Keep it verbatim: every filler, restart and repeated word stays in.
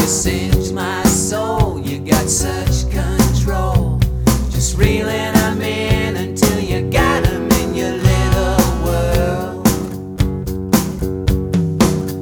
singe my soul. You got such control, just reeling